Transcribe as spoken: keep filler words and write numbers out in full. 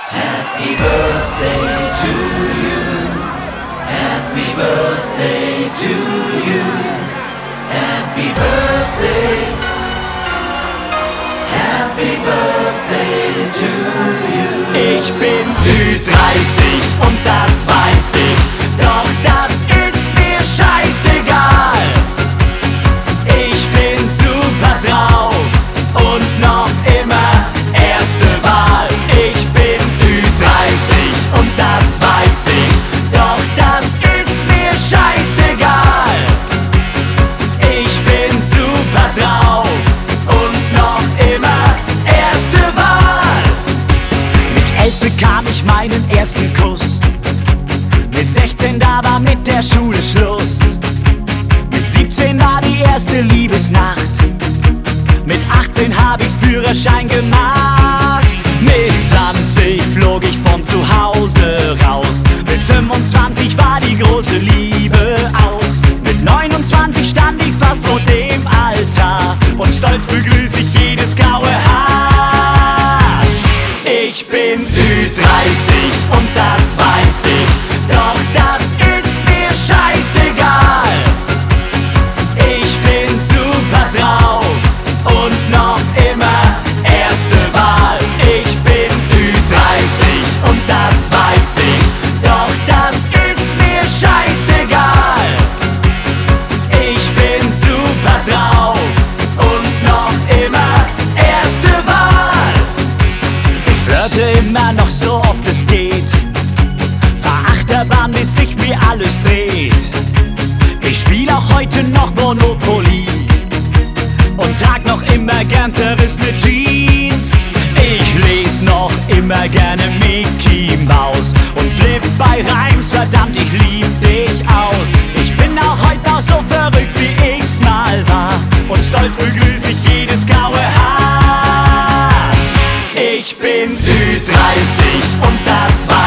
Happy birthday to you. Happy birthday to you. Happy birthday. Happy birthday to you. Ich bin Ü dreißig und das weiß ich, doch das ist mir scheißegal. Ich bin super drauf und noch immer erste Wahl. Ich bin Ü dreißig und das weiß ich, doch das ist mir scheißegal. Ich bin super drauf und noch immer erste Wahl. Mit elf bekam ich meinen ersten Kuss. Mit sechzehn da war mit der Schule Schluss. Mit siebzehn war die erste Liebesnacht. Mit achtzehn hab ich Führerschein gemacht. Mit zwanzig flog ich von zu Hause raus. Mit fünfundzwanzig war die große Liebe aus. Mit neunundzwanzig stand ich fast vor dem Altar und stolz begrüß ich jedes graue Haar. Ich bin Ü dreißig und das weiß ich, doch das ist mir scheißegal. Ich bin super drauf und noch immer erste Wahl. Ich bin Ü dreißig und das weiß ich, doch das ist mir scheißegal. Ich bin super drauf und noch immer erste Wahl. Ich flirte immer noch so oft es geht, fahr Achterbahn, bis sich mir alles dreht. Ich spiel auch heute noch Monopoly und trag noch immer gern zerrissene Jeans. Ich les noch immer gerne Mickey Maus und flipp bei Reims, verdammt, ich lieb dich aus. Ich bin auch heute noch so verrückt, wie ich's mal war und stolz begrüß ich jedes graue Haar. Ich bin Ü dreißig und das war